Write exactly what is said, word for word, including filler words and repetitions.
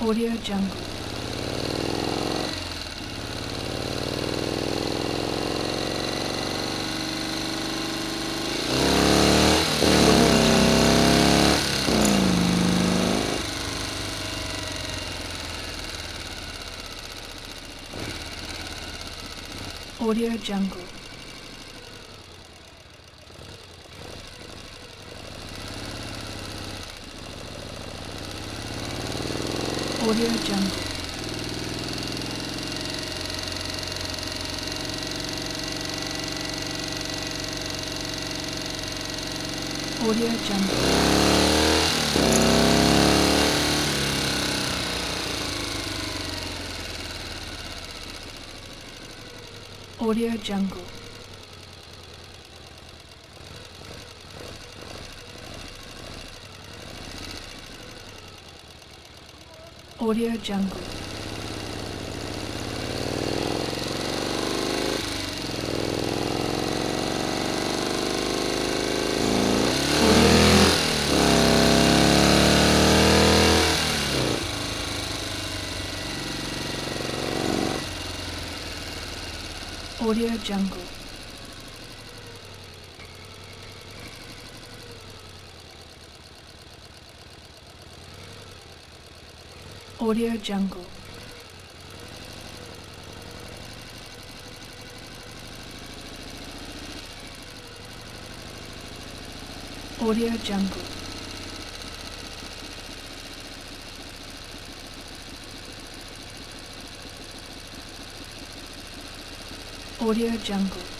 Audio Jungle. Audio Jungle. Audio Jungle. Audio Jungle. Audio Jungle. Audio Jungle. Audio Jungle. Audio Jungle. Audio Jungle. Audio Jungle.